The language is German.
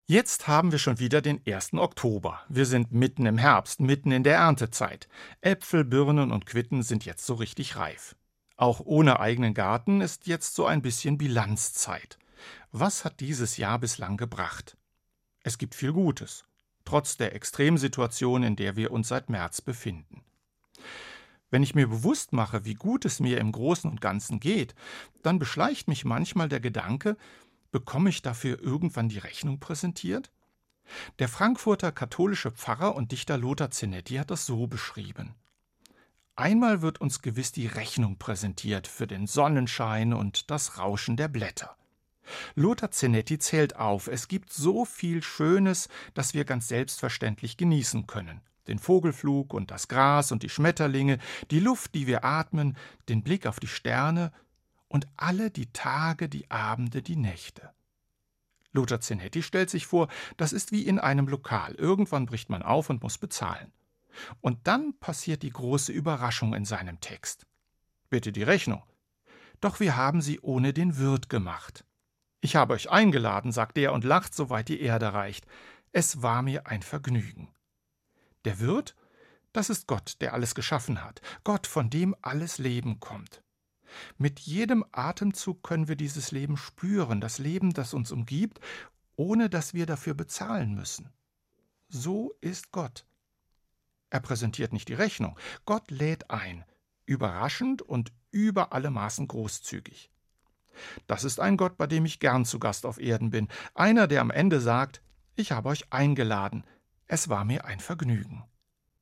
Jetzt haben wir schon wieder den 1. Oktober. Wir sind mitten im Herbst, mitten in der Erntezeit. Äpfel, Birnen und Quitten sind jetzt so richtig reif. Auch ohne eigenen Garten ist jetzt so ein bisschen Bilanzzeit. Was hat dieses Jahr bislang gebracht? Es gibt viel Gutes, trotz der Extremsituation, in der wir uns seit März befinden. Wenn ich mir bewusst mache, wie gut es mir im Großen und Ganzen geht, dann beschleicht mich manchmal der Gedanke, bekomme ich dafür irgendwann die Rechnung präsentiert? Der Frankfurter katholische Pfarrer und Dichter Lothar Zenetti hat das so beschrieben. Einmal wird uns gewiss die Rechnung präsentiert für den Sonnenschein und das Rauschen der Blätter. Lothar Zenetti zählt auf, es gibt so viel Schönes, das wir ganz selbstverständlich genießen können. Den Vogelflug und das Gras und die Schmetterlinge, die Luft, die wir atmen, den Blick auf die Sterne und alle die Tage, die Abende, die Nächte. Lothar Zenetti stellt sich vor, das ist wie in einem Lokal. Irgendwann bricht man auf und muss bezahlen. Und dann passiert die große Überraschung in seinem Text. Bitte die Rechnung. Doch wir haben sie ohne den Wirt gemacht. Ich habe euch eingeladen, sagt er und lacht, soweit die Erde reicht. Es war mir ein Vergnügen. Der Wirt, das ist Gott, der alles geschaffen hat. Gott, von dem alles Leben kommt. Mit jedem Atemzug können wir dieses Leben spüren, das Leben, das uns umgibt, ohne dass wir dafür bezahlen müssen. So ist Gott. Er präsentiert nicht die Rechnung. Gott lädt ein, überraschend und über alle Maßen großzügig. Das ist ein Gott, bei dem ich gern zu Gast auf Erden bin. Einer, der am Ende sagt, ich habe euch eingeladen. Es war mir ein Vergnügen.